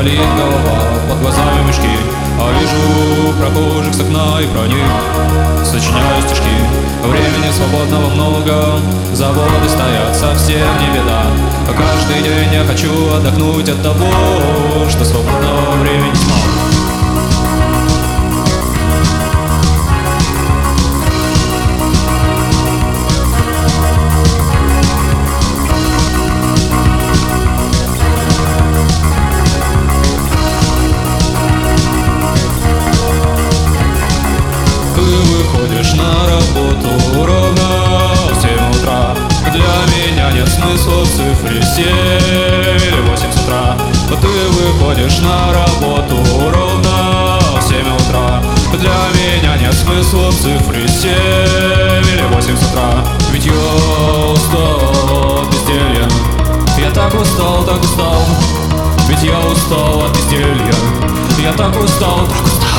болит голова, под глазами мешки, а вижу прохожих с окна и про них сочиняю стишки. Времени свободного много, заводы стоят, совсем не беда. А каждый день я хочу отдохнуть от того, что свободного времени мало. Выходишь на работу ровно в 7 утра. Для меня нет смысла в цифре 7 или 8 с утра. Ты выходишь на работу ровно в 7 утра. Для меня нет смысла в цифре 7 или 8 с утра. Ведь я устал от безделья. Я так устал, так устал. Ведь я устал от безделья. Я так устал, так устал.